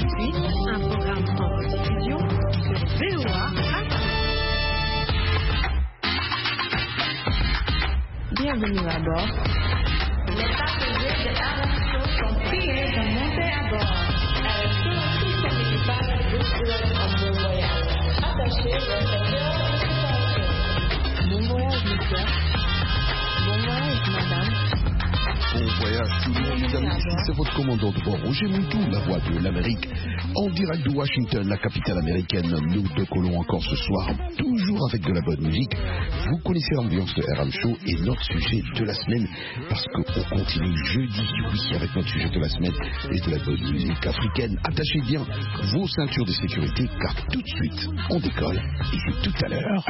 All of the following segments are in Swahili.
suite, un programme en diffusion sur VOA Afrique. Bienvenue à bord. Les passagers de RM Show sont priés de monter à bord. RM Show, tout son équipage vous souhaite un bon voyage. Attachez votre ceinture de sécurité. Bon voyage, monsieur. Bon voyage, madame. Bon voyage tout le monde, mesdames et messieurs, c'est votre commandant de bord, Roger Moutou, la voix de l'Amérique, en direct de Washington, la capitale américaine. Nous décollons encore ce soir, toujours avec de la bonne musique. Vous connaissez l'ambiance de RM Show et notre sujet de la semaine, parce qu'on continue jeudi, oui, avec notre sujet de la semaine et de la bonne musique africaine. Attachez bien vos ceintures de sécurité, car tout de suite, on décolle, et c'est tout à l'heure.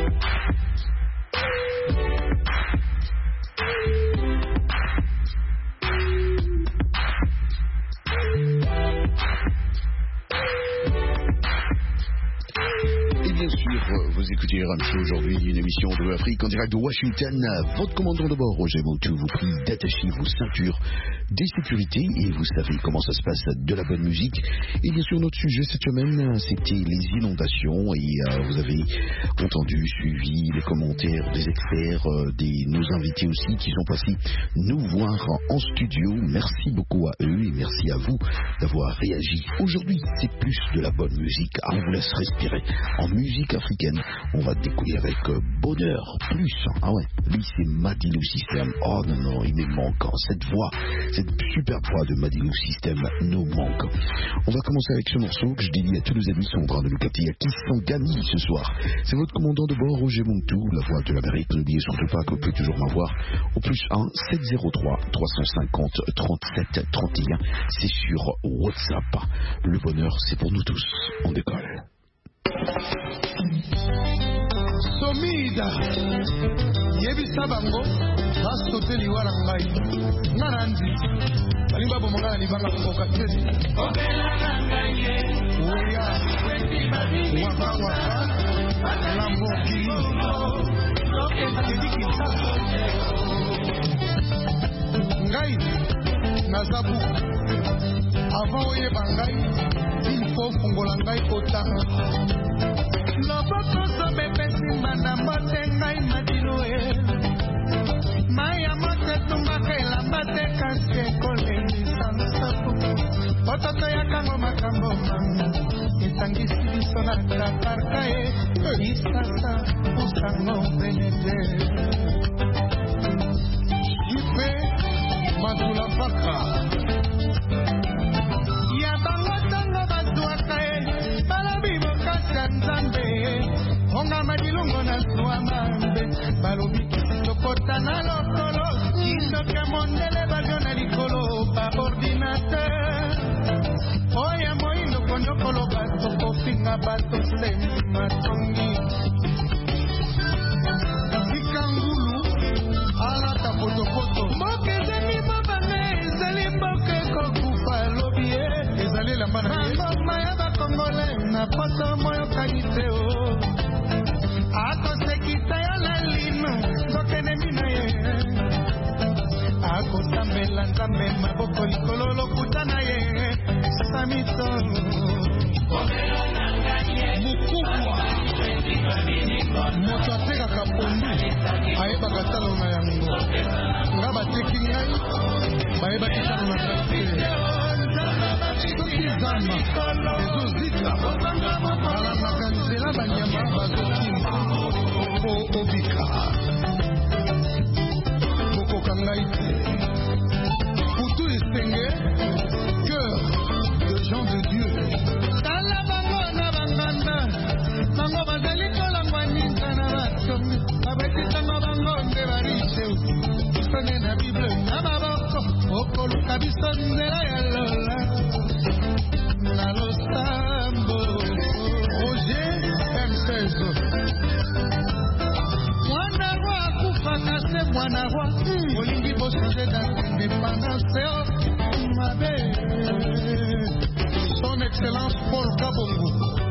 Bien sûr, vous écoutez RM Show aujourd'hui, une émission de l'Afrique en direct de Washington. Votre commandant de bord, Roger Moutou, vous prie d'attacher vos ceintures des sécurités et vous savez comment ça se passe, de la bonne musique. Et bien sûr, notre sujet cette semaine, c'était les inondations et vous avez entendu, suivi les commentaires des experts, nos invités aussi qui sont passés nous voir en studio. Merci beaucoup à eux et merci à vous d'avoir réagi. Aujourd'hui, c'est plus de la bonne musique. On vous laisse respirer en musique africaine. On va découvrir avec Bonheur Plus. Ah ouais, lui c'est Madilu System. Oh non, non, il me manque. Cette voix, cette superbe voix de Madilu System nous manque. On va commencer avec ce morceau que je dédie à tous nos amis qui sont en train de nous capter, à qui sont gagnés ce soir. C'est votre commandant de bord, Roger Moutou, la voix de l'Amérique. N'oubliez surtout pas que vous pouvez toujours m'avoir au plus 1 703 350 37 31. C'est sur WhatsApp. Le bonheur, c'est pour nous tous. On décolle. Somida yebisa bango basoteli wala ngai nganandi balimba bomanga libanga koka tezi obela ngai oya waka waka lamboki ngai nazabu avant oyeba ngai il faut fungola ngai otanga loboko sobepesi mbanda mbote ngai madilo maya mote tumbaka elamba te kasi ekolendisa nsapo ototo yakango makambo mango etangisi biso na taparka isasa usango pene te ipe mazula mpaka ya bango ntango bazwaka balobi bokasi ya nzambe onga madilongo na zwa mambe balobi kisitokota na lokolo kisoke mondele balio na likolo ba ordinateur oya moindo konyokolo bato kofinga bato semi matongi zikangulu alata potopoto mboka ezali mabanga ezali mboka ekokufa lobi ezali elamba na ngoma ya bakongole na poto moyokani te o akosekisa yo na lino zokenemi na ye akosambela nzambe maboko likolo lokuta na ye samito mukubwa moto atekaka pondu ayebaka talo na yango nga bateki ngai bayebaki talo na kate soki zamba ezozika balamaka nzela banyama bazokima po obika bokoka ngai te putu esenge cœur de gens de Dieu tala bango na banganda bango bazali kolangwa ninga na basomi babetisango bango nde barishe sone na bible na maboko okoluka biso nzela ya lola na losambo Roger M16 mwana roi akufaka se mwana roi olingi bosuje d'indépendance mabe son excellence Paul Kabongo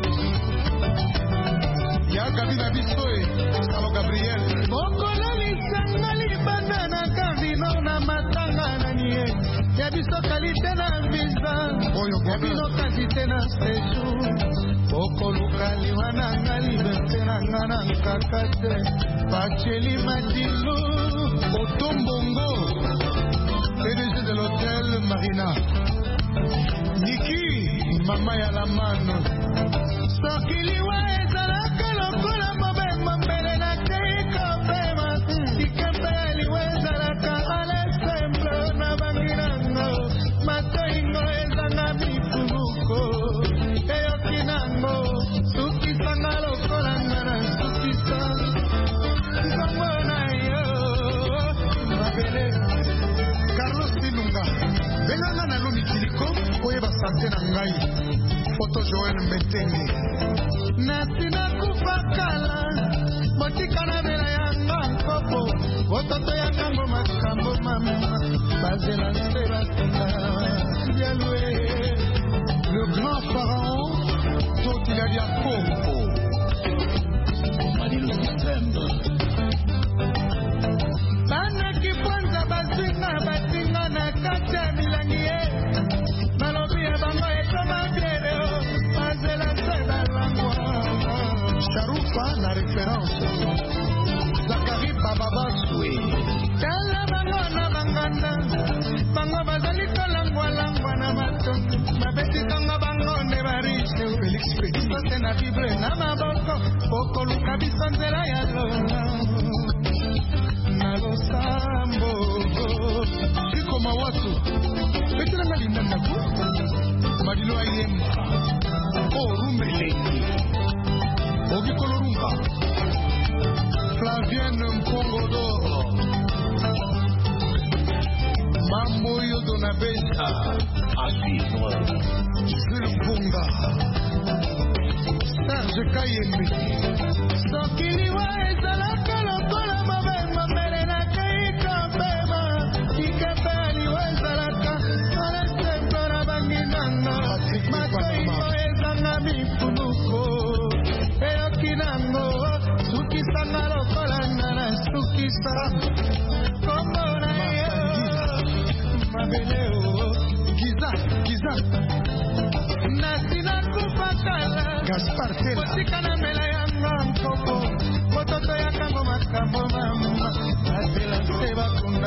ya kabina biso Salo Gabriel bokola lisanga libanda na kavino na matanga na nie ya biso kalite na visa ya bino quantité na séjour okoluka liwa na nga liberté na nga na nkaka te Pacheli Madilu Otombongo PDG de l'hôtel Marina Niki Mama ya la mano Sokiliwa ezalaka lokola mobembo mbele na keiko pema Ikapeliwa ezalaka ale simple na banginango Matoingo ezanga mifuluko Eyokinango Sukisanga lokola ngana sukisanga Carlos Tilunga Benanga na lomi kiliko Oyeba sante na ngai Foto Joël Mbetenge Nasina kupakala Motika na bela yanga nkopo Ototo yanga ngo makambo mama Bazela seba tonga Dialwe Le grand pharaon Totila dia Kongo Madilu Système Bana kiponza bazinga batinga na kati ya milangi ye Malobi ya bango ekoma bieleo Bazela seba langwa Sharufa na référence Zakari Bababa Soue Tala bango na banganda Bango bazali kolangwa langwa na matongi Mabeti tonga bango ne barishe Felix Petit Sote na Bible na maboko Poko luka biso nzela ya longa Nalo sambo Chiko mawatu Betila nga linda naku Madilo ayemba Rumbe lengi Ogikolo rumba Flavienne Mpongo d'Oro Mambo yodo na besa Asivre Jules Bunga Serge Kayembe Sokiliwa ezalaka lokola mobembo mbele na keiko pema Ikepeliwa ezalaka ale sembo na banginanga Matoingo ezanga mifuluko Eyokinango Sukisanga lokola ngana sukisa Kombo na yo Mabeleo Giza Nasina kupakala Gaspar Tela Osikana mela yanga nkoko Ototo yakango makambo mama Azela seba kunda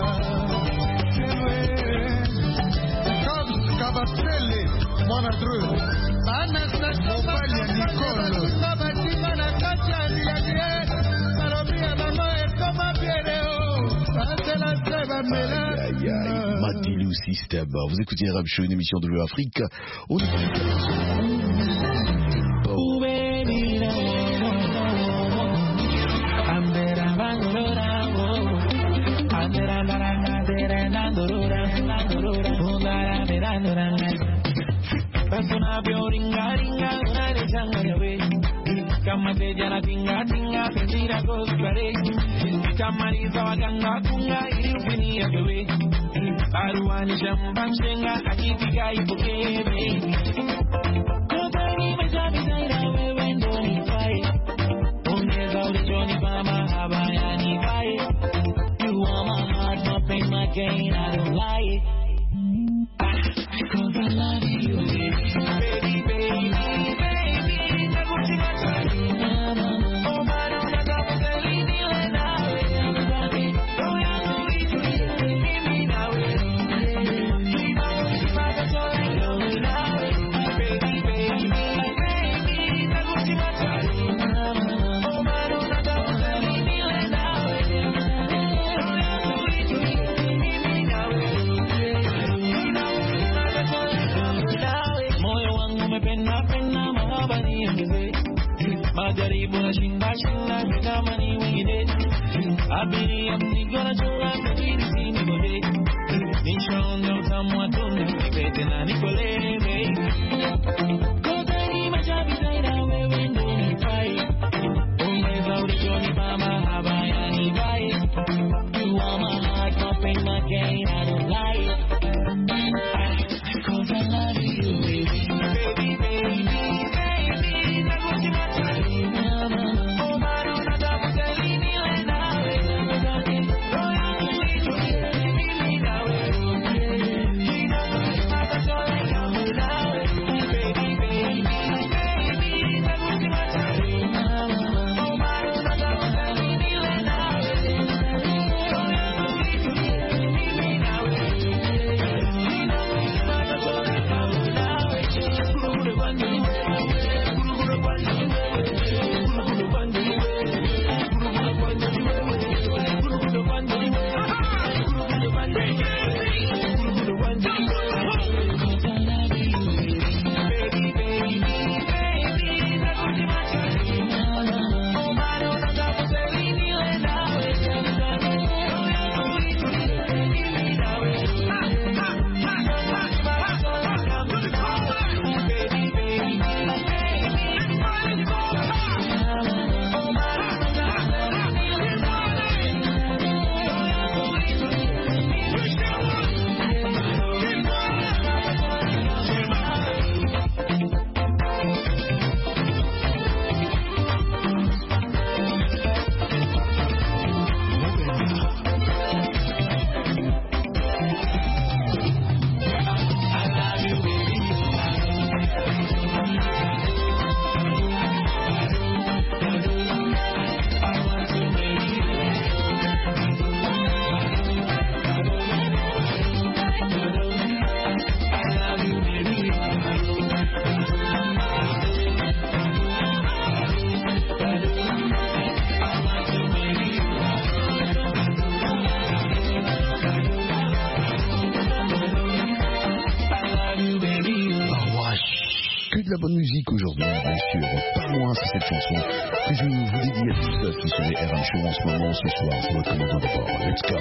Kabasele Mwana Dreux Bana Mobali ya Nicole Kabatima na kati ya liagie Malobi ya bango ekoma bieleo Azela seba mela Madilu Système. Vous écoutez Rap Show, une émission de l'Afrique. On écoute Kama tejana tinga tinga pendira gospare kama niza waganga kunga ilufini ya bewe aruani shamba mshenga akipiga ipokebe kotani majabi zaira wewe ndo nifae ongeza ulichoni mama habaya nifae you are my heart my pain my gain I don't lie cause I love you baby baby Majaribu na shinda kama ni wengine abiria mzigo chunga kujini sini bode nishaonja utamu wa tunda nipete na nikolebe kotani machabi zaida wewe ndo nipai ongeza ulichoni mama habaya nipai you are my heart my pain my gain I don't lie cause I love you baby baby baby la bonne musique aujourd'hui, bien sûr. Pas moins, c'est cette chanson que je vous dédie à tous qui sont les RM Show en ce moment, ce soir, sur votre commandant de bord. Let's go!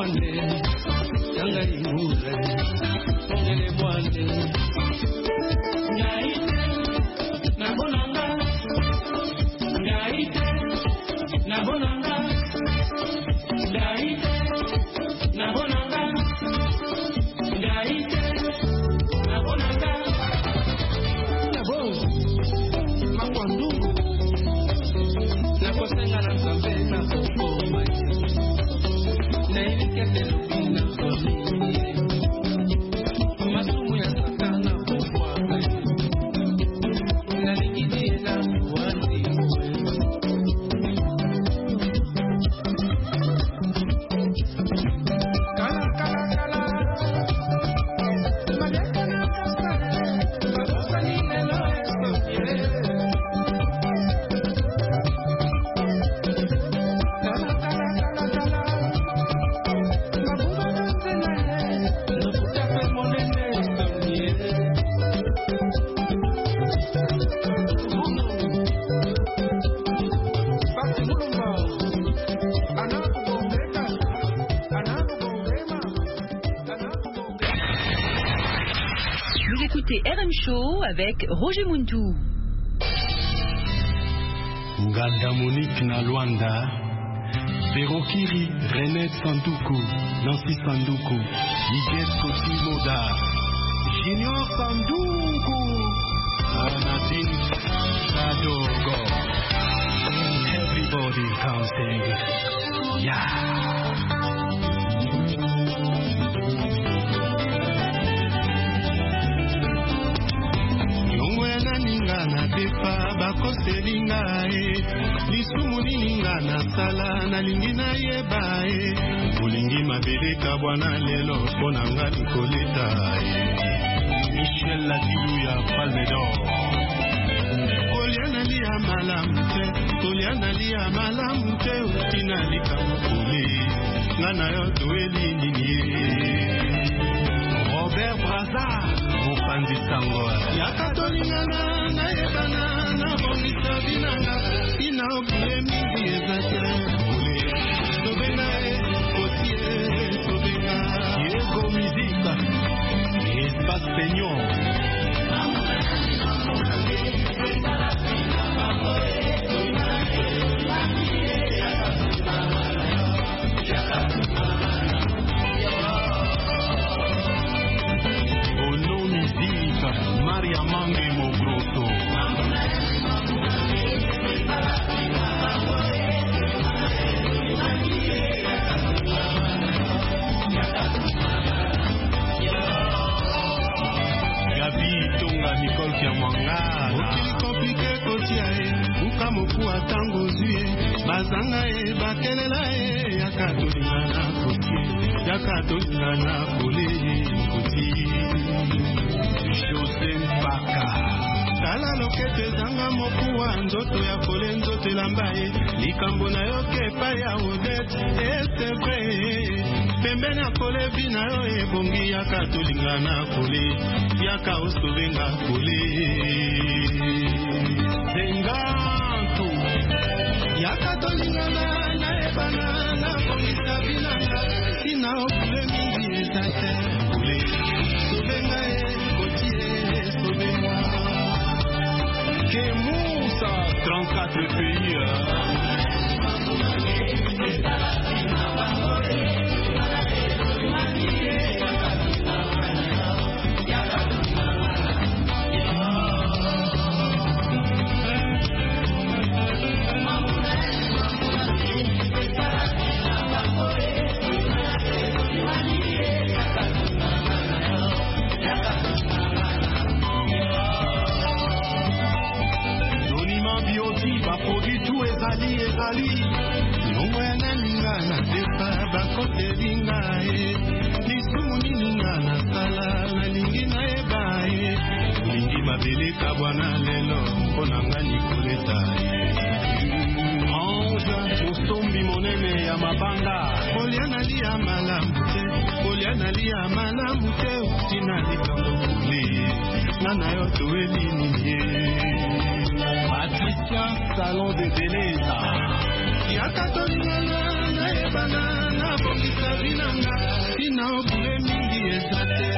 RM Show avec Roger Muntu. Nganda Monique na Luanda, Verokiri, René Sanduku, Nancy Sanduku, Miguel Kotimoda, Junior Sanduku, Nadine Sadogo. Everybody can sing. Yeah. Depa bakoselinga lisumu nininga na sala na lingi na yeba ulingi mabeleka bwana lelo pona nga nikoleta Michel Ladilu ya Palme d'Or Oliana lia malamte Oliana lia malamte utina likamukule ngana yo dueli nini Robert Braza Mopanzi Sango Yakatolingana na ebana na bonita binanga ina okule mingi ezate Sobenga kotie sobenga Diego Musica Espace Peignon Maria Mangue Mogrosso Gabi Tonga Nicole Kiamwanga Okili komplike kotia Ukamoku atango zuye Bazanga bakelela Yakatolingana kotie Yakatolingana kole kotie José Mpaka Tala lokete zanga mokuwa nzoto ya kole nzoto lambaye likambo na yo kepa ya Odette et c'est vrai pembeni ya kole bina yo ebongi yaka tolingana kole yaka osobenga kole Zengantu yaka tolingana na ebana na bongisa binanga sina okule mingi ezate kole sobenga Moussa, 34 pays. Ezali Nongwena ningana Depa bakote lingae Nisumu niningana Sala na lingi na ebae Lingi mabeleka bwana lelo Konanga nikoleta Ange Osombi monene ya mabanga Oliana lia malamute Oliana lia malamute Utina likambo kule Nana yoto elinimie Patricia Salon de Beleza Yakatolingana na ebana na bongi okokisa vinanga tina obule mingi eza te.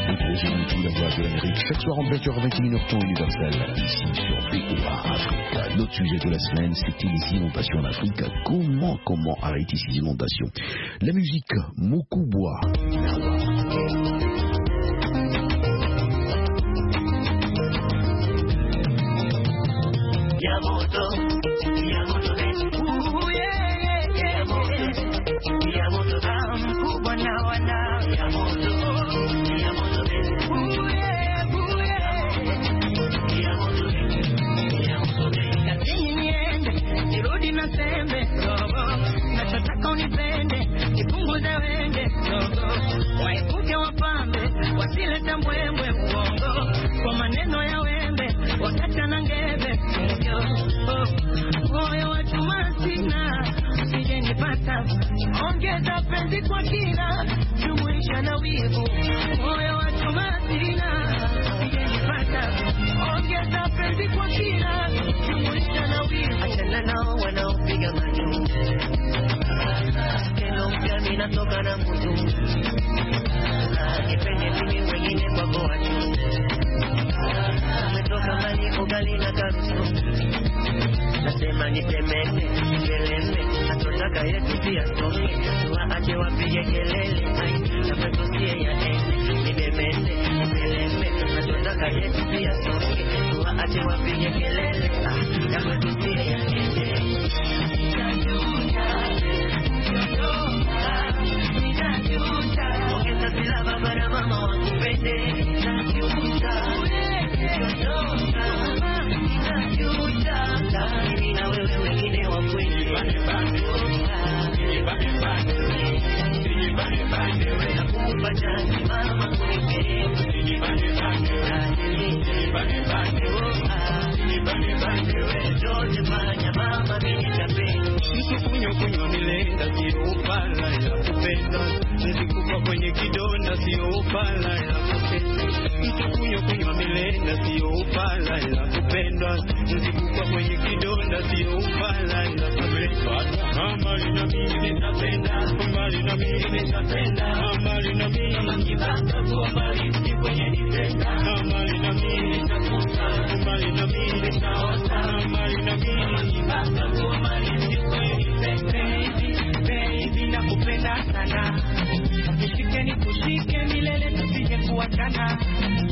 Chaque soir en 20h, 21h temps universel, ici sur BOA Africa. Notre sujet de la semaine, c'était les inondations en Afrique. Comment arrêter ces inondations? La musique, Mokubwa. Waepuke wapambe wasilete mbwembwe uongo kwa maneno ya wembe wakati na ngebe moyo wa chuma sina usije nipata ongeza penzi kwa kina jumuisha na wivu moyo wa chuma sina usije nipata ongeza penzi kwa kina jumuisha na wivu achana nao wanaopiga maneno mimi natoka na mtu nipende mimi wengine kwa goacho umetoka mbali ugali na karuso nasema nitemene kelele natotaka yetu pia songe waache wapige kelele na metosie ya ene nibemene kelele natotaka yetu pia songe waache wapige kelele na metosie ya ene mama wakupende mimi na wewe wengine wakwende nakupa chansi mama kunipende zote fanya mama mimi nitapenda kunywa milenda sio upala ya kupenda nilikufa kwenye kidonda sio upala ya kupenda kunywa milenda sio upala ya kupenda nilikufa kwenye kidonda sio upala ya kupenda amali na mimi nitapenda amali na mimi nitapenda amali na mimi nikipata kwa mbali kwenye nitenda amali na mimi nitakuta amali na mimi nitaota amali na mimi nikipata kwa mbali baby nakupenda sana nishike nikushike milele tusije kuachana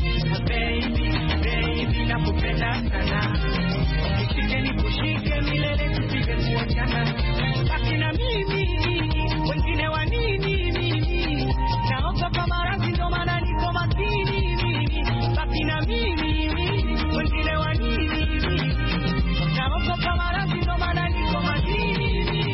baby nakupenda sana nishike nikushike milele tusije kuachana baki na mimi wengine wa nini mimi naoga kwa maradhi ndo maana niko makini mimi baki na mimi wengine wa nini naoga kwa maradhi ndo maana niko makini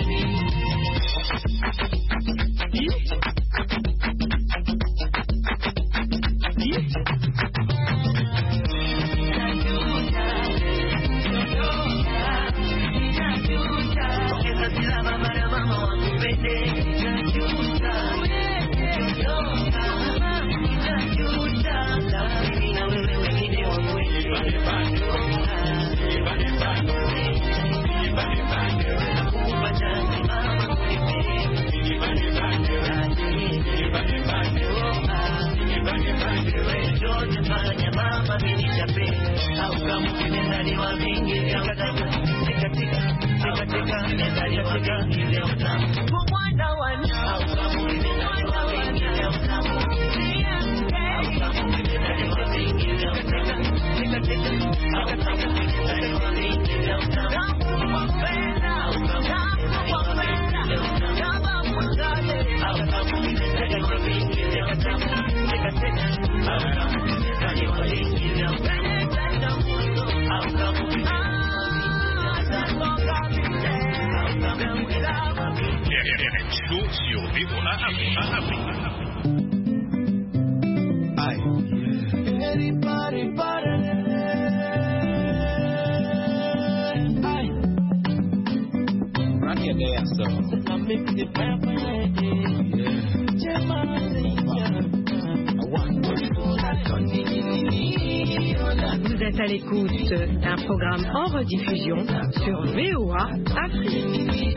Vous êtes à l'écoute d'un programme en rediffusion sur VOA Afrique.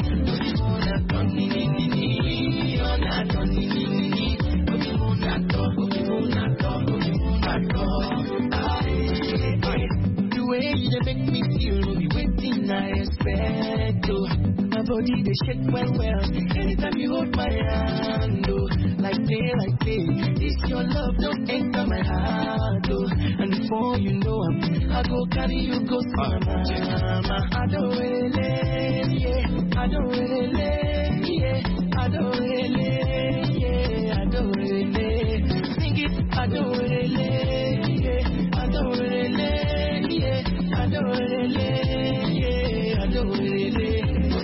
The way you make me feel, be waiting I expect, oh. My body they shake well. Anytime you hold my hand, oh. Like day, this your love don't enter my heart, oh. And before you know I go carry you go to my mama. I don't really, yeah. I don't really, yeah. I don't really, yeah. I don't really sing it. I don't really, yeah. I don't really, yeah. I don't really, yeah. I don't really.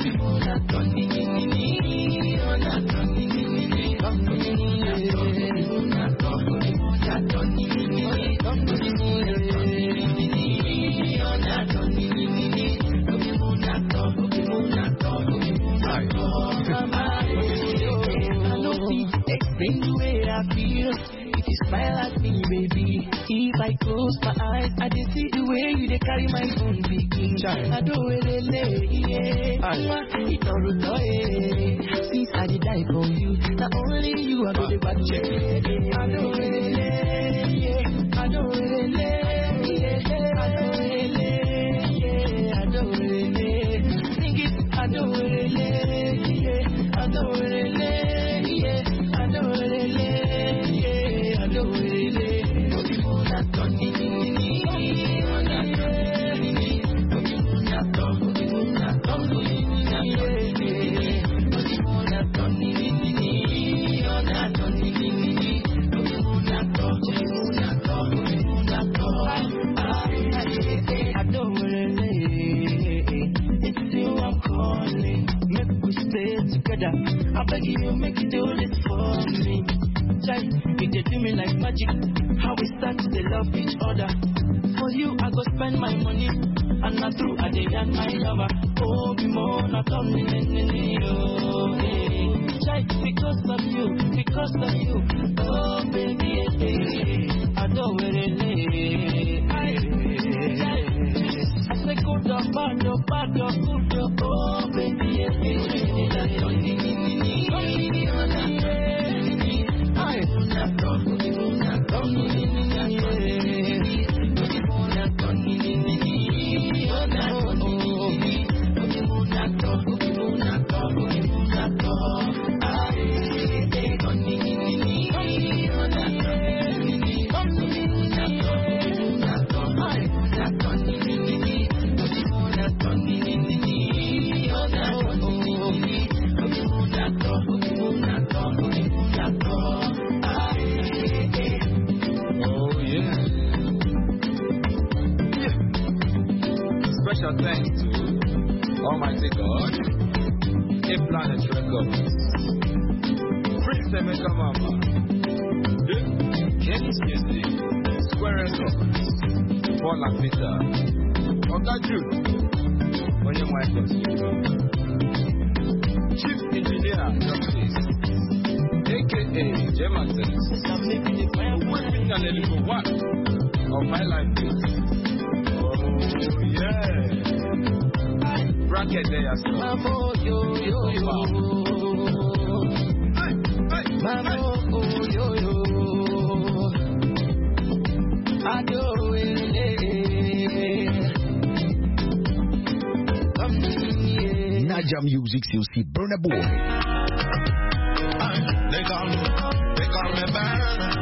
Explain the way I feel. If you smile at me, baby. If I close my eyes, I just see the way you they carry my phone speaking. I don't really lay, yeah. It's all right. Since I did die for you, not only you are the bad check. I don't really lay, yeah. I don't really lay, yeah. I don't really lay, yeah. I don't really lay. Sing it. I don't really lay, yeah. I don't really lay, yeah. I don't really lay, yeah. I don't really lay. I beg you, make you do this for me. Child, you just do me like magic. How we start to love each other. For you, I go spend my money. And not through a day and my lover. Oh, be more not on me. Child, because of you. Oh, baby, I don't really. I say good or bad or good or oh, baby, Special thanks to Almighty God, A-Planet Records, Prince Emeka Mama, Kenny's Music, Square Records, Paul and Peter, Oga Jude, Onye Michaels, Chief Engineer Justice, a.k.a. Jemaxes, working on a little one of my life. Yeah. Bracket there as well. Mamo, yo. Mamo, yo. I do it. Naija Music, c'est aussi Burna Boy. They call me Burna.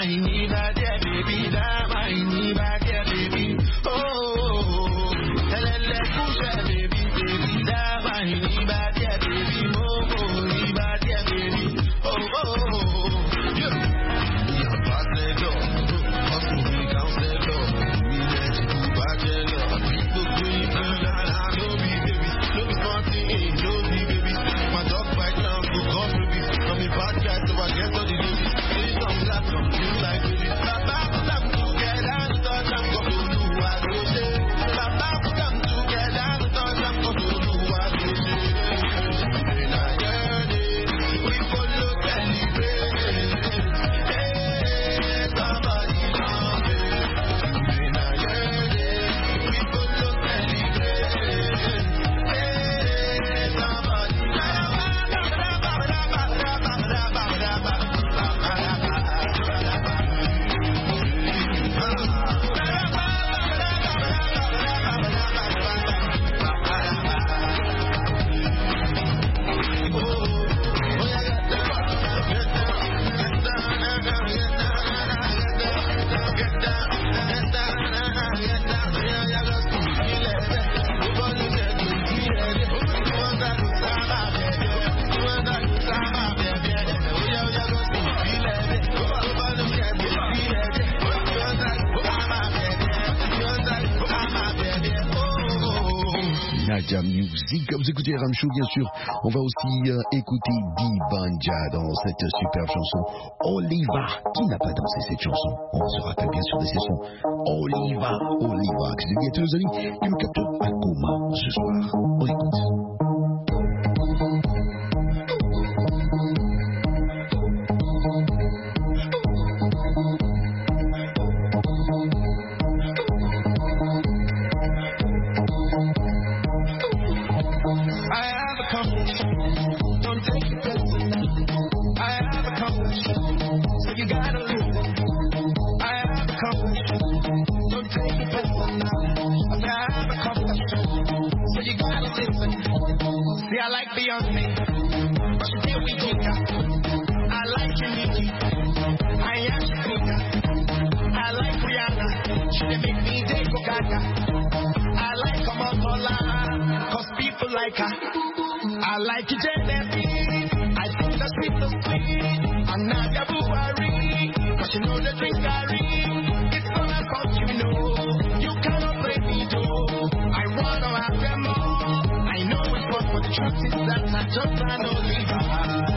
Naija Music. Vous écoutez Ramchou, bien sûr. On va aussi écouter Dibanja dans cette superbe chanson Oliva. Qui n'a pas dansé cette chanson? On se rappelle bien sûr de ces sons. Oliva, Oliva. Que je dis à tous nos amis qui me captent à Goma ce soir. On écoute. I like Beyonce, but she deal with Ginger. I like Trinity, I am Shakira. I like Rihanna, she dey make me day go gaga. I like Omotola, cause people like her. I like Genevieve, I think that's sweet so sweet. And Nadia Buhari, cause she know the drink Gary. It's gonna cost you know, you cannot play me though. I wanna have them all, I know it's wrong, but the truth is that I just can't believe her.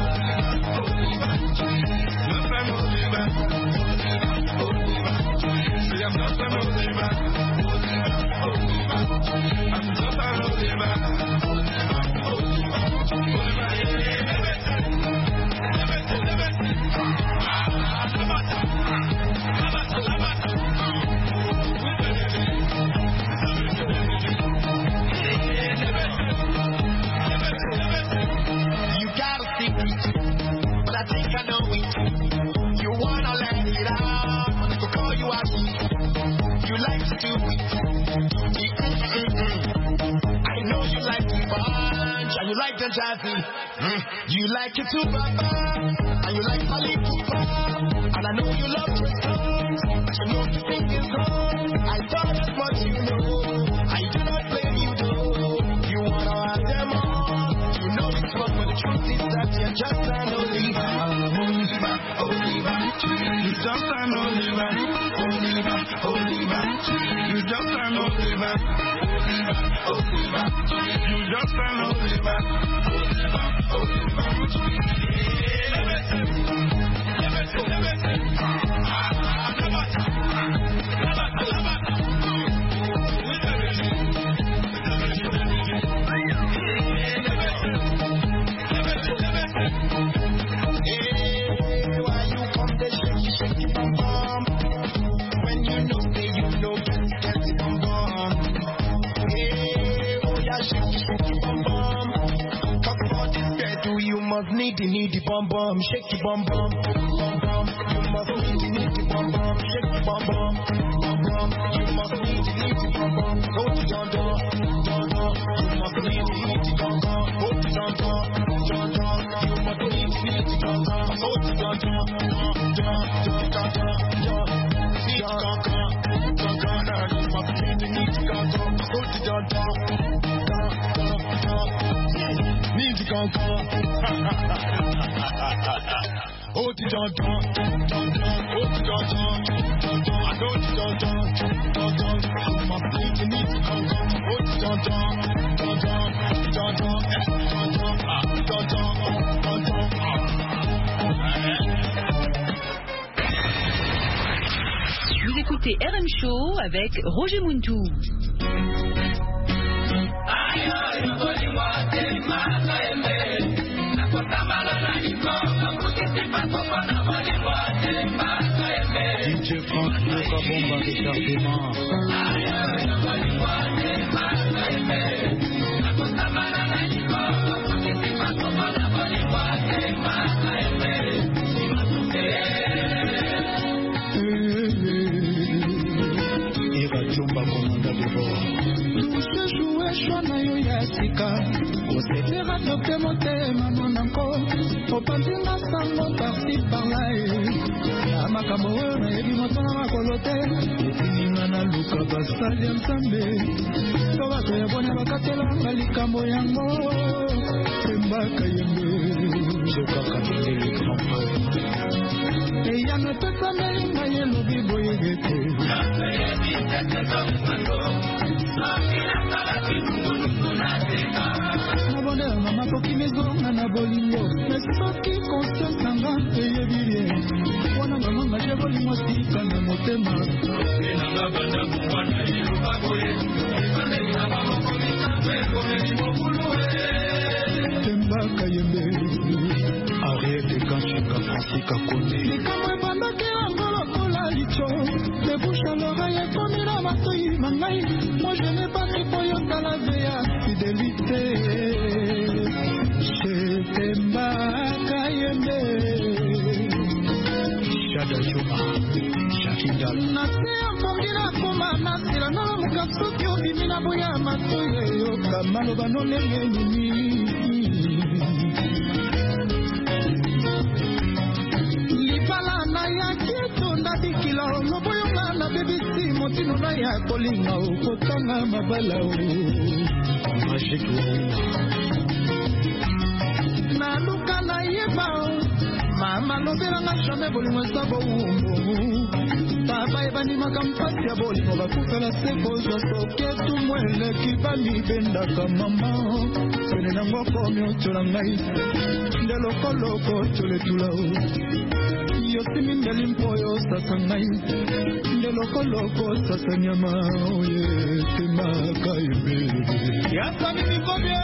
You like it too, Papa, and you like Polly Cooper, and I know you love your songs, but you know you think it's wrong. I thought as much you know, I do not blame you though. You wanna have them all, you know it's wrong, but the truth is that you're just an Oliva. Oliva, Oliva, you just an Oliva. Oliva, Oliva, you just an Oliva. Oliva, Oliva, you just an Oliva. Need the bum bum, shake the bum bum, bum bum. You must need the bum bum, shake the bum bum, bum bum. You must need the bum bum, go to John door, John door. You must need the bum bum, go to John door, John door. You must need the bum bum, go to John door, John door. Oh, ti don don, don don, oh ti don don, don don. I know ti don don, don don. My feet need to come down. Oh ti don don, don don, don don, don don, don don, don don. Vous écoutez RM Show avec Roger Muntou. DJ Franck, Luca Bomba, Richard Demar. Irachumba, commandant de bord. Shona yo ya sika osetera toke motema monanko opanzinga sango parti parla ya makambo oyo nayebi moto na makolo te etinga na luka basali ya nzambe to bato ya bone bakatelanga likambo yango embaka yembe sokaka mindele grand frère eyano pesameli ngai elobi boyegete nabondela mama koki mezonga na bolingo mais soki conscience nanga eyebi bien wana mama ngaje bolingo sika na motema tembaka yembe ariete kanchika francika kone likambo ebandaki yango lokola licho debusha l'oreille ekomi na matoi mangai moi je n'ai pas tri po yokala veya fidélité tembaka yembe Shada Juma Shakindal nase ya mpongi na kuma nasila na mukasoki obimi na boya matoi yoka maloba nolenge nini lipalana ya kieto ndabikila loboyonga na bebisi motino na ya kolinga okotanga mabala o magique naluka nayeba mama lobelanga jamais bolingo eza bowumbu baba ebandimaka mpasi ya bolingo bakufela se kozwa soki etumu eleki bamibendaka mama pene nango komi otyola ngai nde lokoloko otyoletula o yosimi ndeli mpo yo sasa ngai nde lokoloko sasa nyama oye temaka ebe yasami mikobie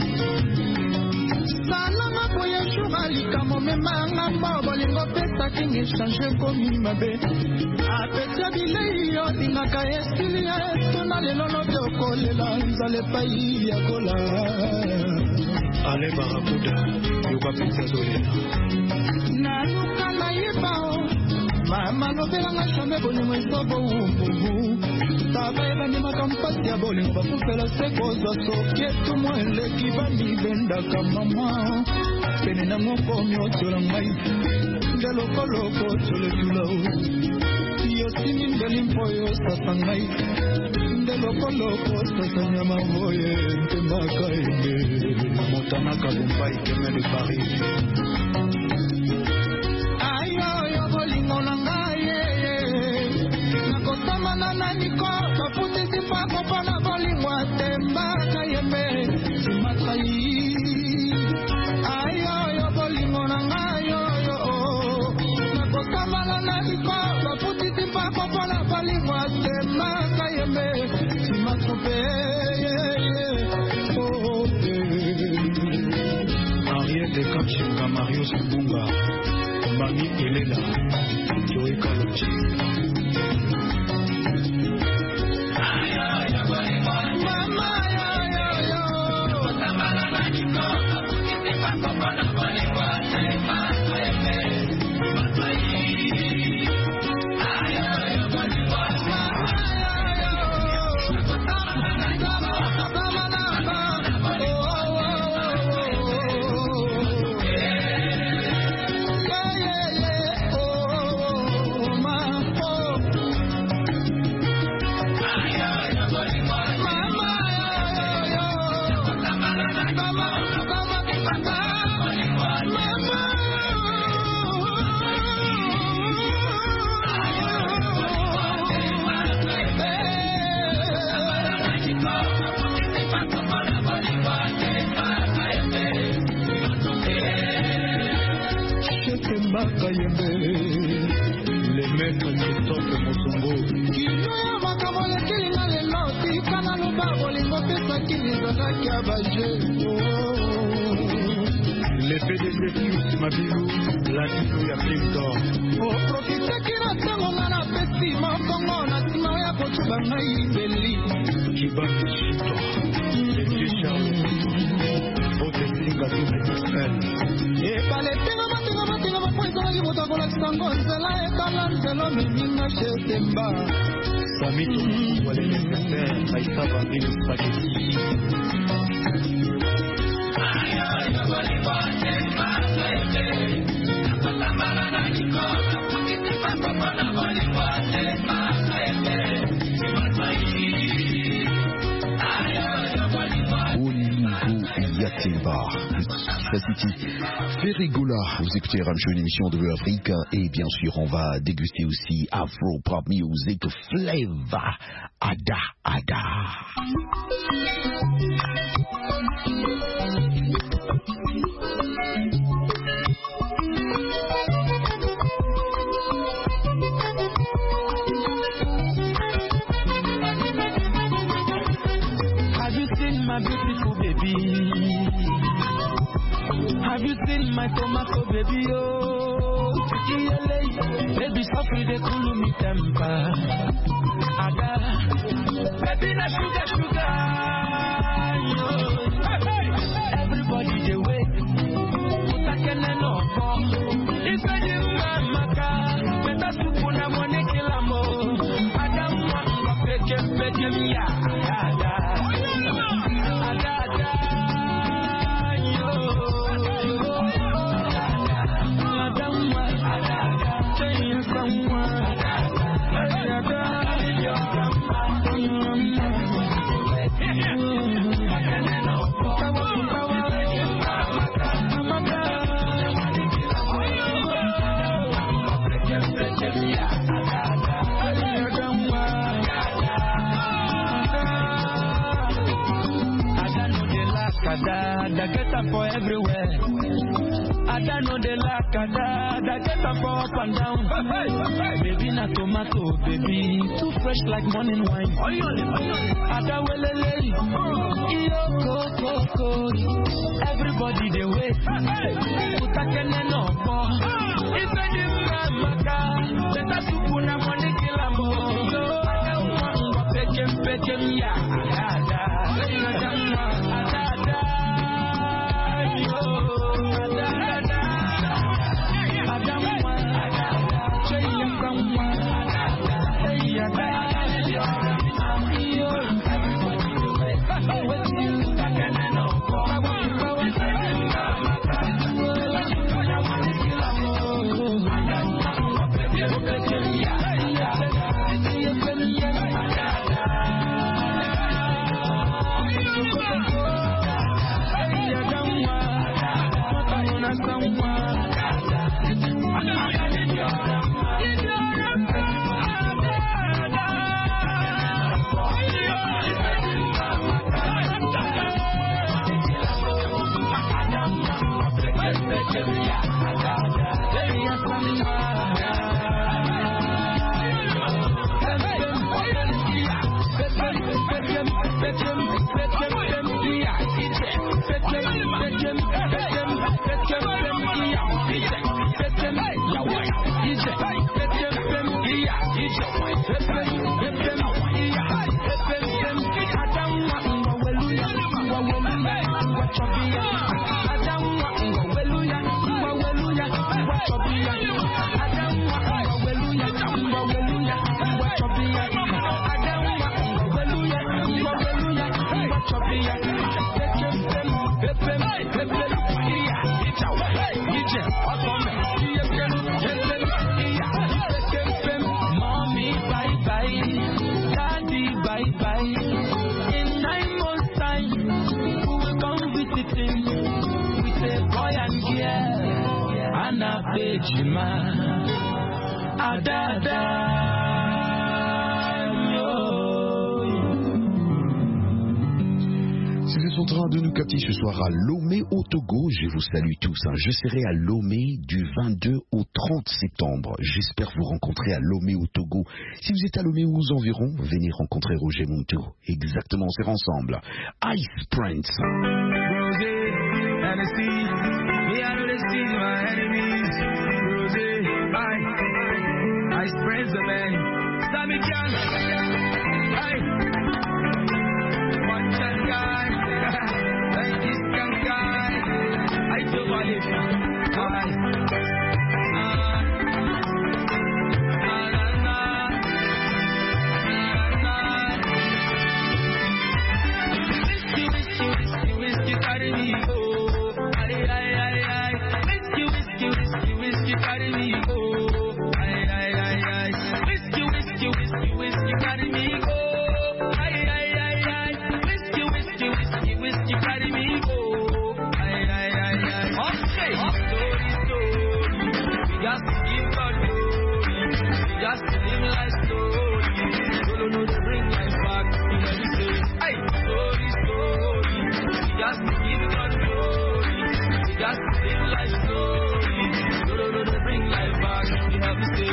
salama boye jour alikamo memanga mbo bolingo pesaki ngechange komi mabe apeti ya bilei olingaka esili ya etuna lelo lobi okolela nzala epai ya kola ale barakuda yoka peti azolela naluka nayeba mama lobelanga jambe bolingo eza bowumbumu taba ebandimaka mpasi ya bolingo bakufela se kozwa soki etumo eleki bamibendaka mama pene nango komi otyola ngai nde lokoloko otyoletula yosimi ndeli mpo yo sasa ngai nde lokoloko sasa nyama boye ntembaka ende motanaka bombai keme de paris ayoyo bolingo na ngai nakosamana na niko baputisi mpako mpona bolingo atembaka yembe simakai ayoyo bolingo na ngai yoyo nakosamana na niko baputisi mpako mpona bolingo atembaka yembe simatrope Ariete Kachinga Marius Mbunga Mami Elela Joey Kalochi Le PDG Fius Mabilou, la Bilou ya Blinko. Profitaki na tango ngana pesi mokongo na tima ya kotuba ngai beli. Kibaki Chito, Lévi Charles, Otesinga Double. Ebale tenga mapoisa na libuta kolakisa ngo nzela ekala nzelo meminga shetemba. Samito Wale Necessaire, Aïssa Bambino Spaghetti. Ferrigola, vous écoutez Ramcho, une émission de Afrique, et bien sûr on va déguster aussi Afro Pop Music Flavor Ada Ada. Have you seen my beautiful baby? Have you seen my tomato baby? Oh, baby, softly they cool me temper. Ada, baby, na sugar, sugar. Everybody they wait. Put a cannon on. If I do maka, better to put a money kill a mo. Ada, beg him, yeah. Ada get up for everywhere. Ada know the lack. Ada get up for up and down. Baby na tomato, baby too fresh like morning wine. Ada welele, iyo koko. Everybody they wait. Utakene no po. If I do maka, better to put a money kill a mo. Ada umwa pekem ya. Ada. Mommy, bye bye. Daddy, bye bye. In 9 months' time, we will come visiting with a boy and girl and a baby man. Adada. train de nous capter ce soir à Lomé au Togo. Je vous salue tous. Je serai à Lomé du 22 au 30 septembre. J'espère vous rencontrer à Lomé au Togo. Si vous êtes à Lomé ou aux environs, venez rencontrer Roger Monteau. Exactement, on sera ensemble. Ice Prince. Ice Prince, man. Stop it, John. Hey. One shot guy. Like this young guy. I do believe. Whiskey, carry me, oh. Whiskey, carry me, oh. Whiskey, carry me, go. Whiskey, carry me, go. Okay. Story. We got to give God glory. We got to live life story. No, to bring life back. You know we say, hey, story. We got to give God glory. We got to live life story. No, to bring life back. You know we say.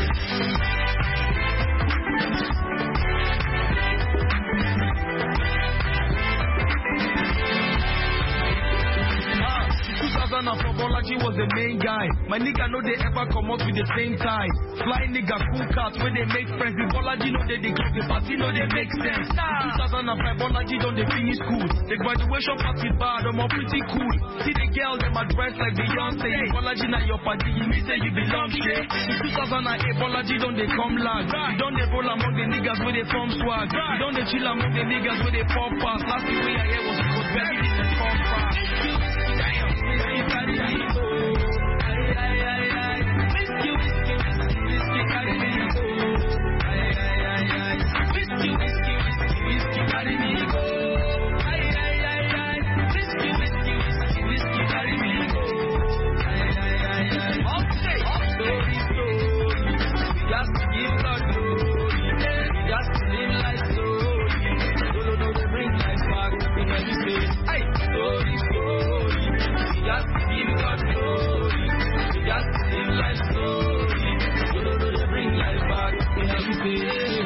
2004, Bolaji was the main guy. My nigga know they ever come up with the same time. Fly nigga, cool cats, when they make friends. The Bolaji know they give the party, know they make sense. 2005, Bolaji don't they finish school. The graduation party bad, I'm all pretty cool. See the girls, them are dressed like Beyonce. Bolaji now your party, you mean say you belong here. In 2008, Bolaji don't they come lag. Don't they roll among the niggas where they form swag. Don't they chill among the niggas where they pop pass. Last thing we I hear was very different from fast. Whiskey, carry me, oh. Whiskey, carry me, oh. Whiskey, carry me, oh. Whiskey, carry me, oh. Okay. Story. We got to give God glory. We got to live life story. No, they bring life back. We never say, hey, story. We got to give God glory. We got to live life story. No, they bring life back. We never say,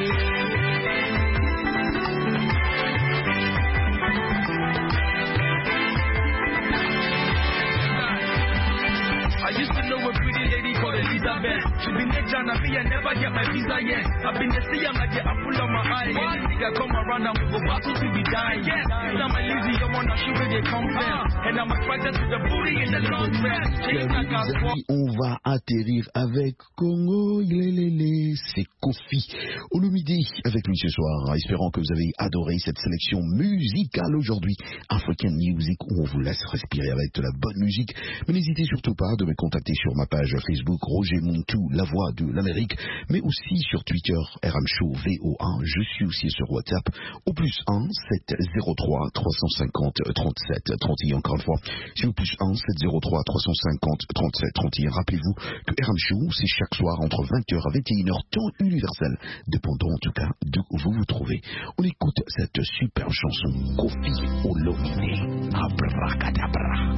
I used to know a pretty lady called Elizabeth. She been there trying to be and never get my visa yet. I've been to see her like the apple on my eye. Any nigga come around and we go battle to be dying. Yes, now my Lizzie, you wanna shoot where they come from. And I'm attracted to the booty in the long dress. On va atterrir avec Congo, c'est Kofi Olomide avec nous ce soir, espérant que vous avez adoré cette sélection musicale aujourd'hui. African Music, où on vous laisse respirer avec de la bonne musique. Mais n'hésitez surtout pas de me contacter sur ma page Facebook Roger Monteau, la voix de l'Amérique, mais aussi sur Twitter RM Show VO1. Je suis aussi sur WhatsApp au +1 703 350 37 31. Encore une fois, c'est au +1 703 350 37 31. Rappelez-vous que RM Show, c'est chaque soir entre 20h à 21h, temps universel, dépendant en tout cas d'où vous vous trouvez. On écoute cette superbe chanson Kofi Olomide. Abracadabra.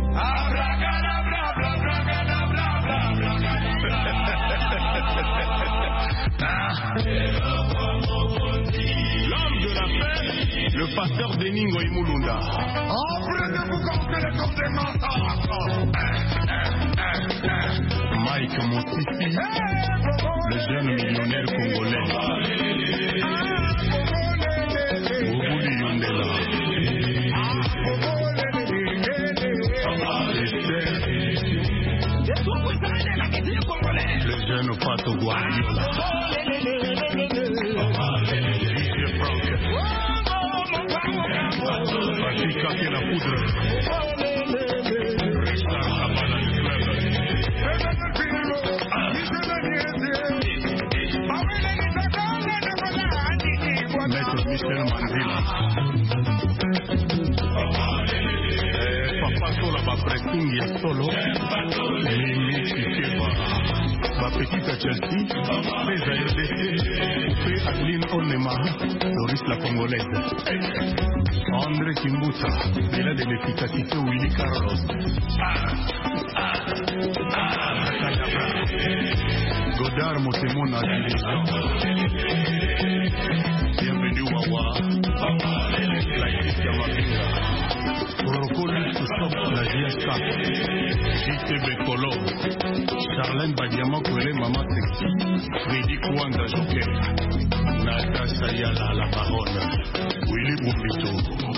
L'homme de la paix, le pasteur Deningo Imulunda. Mike Moussi, le jeune millionnaire congolais. Obouli Yondela. Le jeune Pato Guardiola. Africa qui la poudre. Richard Kabbalah du club. Maître Michel Mandela. Papa Sola va pressing ya solo. Limi Kikeba. Va petite Chelsea. Pesa RDC. Pe Adeline Onema. Princesse la Congolaise. André Kimbuta, Bella de l'efficacité Willy Carlos. Godard Motemona Division. Bienvenue Wawa. Laetitia Mabinga. Protocole Soussop la GSK. JTB Colo. Charlène Badiama Kwele Mama Sexy. Freddy Kouanda Joker. Natasha Yala la Baronne. Willy Bombito.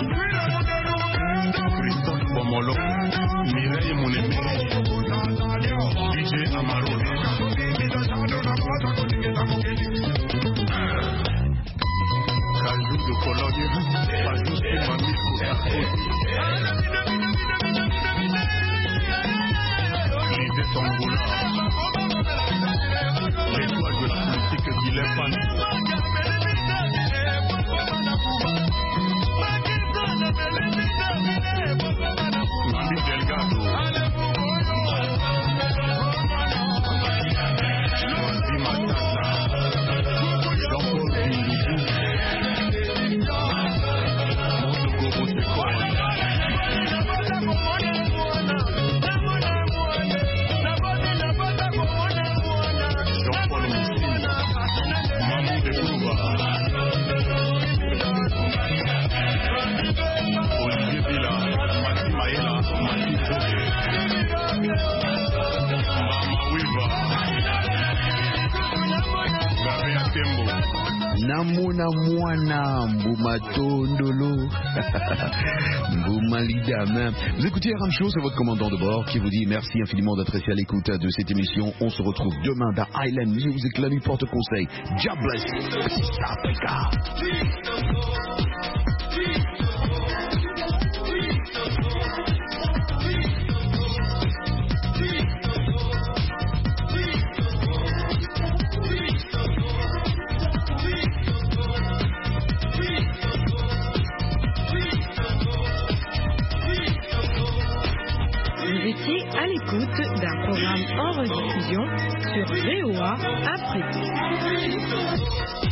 Christophe Bomolo. Mireille Monémé. DJ Amarola. Kajou de Cologne. Kajou de Mami Koutakoti. L'idée Tangola. L'étoile de la politique Guilhem Pan. Mami Delgado. Choisi Matata. Jean-Paul Bindoubou. Mondo Gobo Sekoi. Jean-Paul Moussine. Mamou de Kouba. Olivier Villa. Mati Maela. Mati Zoé. Mama Wiva. Gabe Atembo. Namona Mwana Mbouma Tondolo Mbouma Lidam. Vous écoutez Aram Show, c'est votre commandant de bord qui vous dit merci infiniment d'être resté à l'écoute de cette émission. On se retrouve demain dans Island Music, la nuit porte conseil. God bless Peace Africa.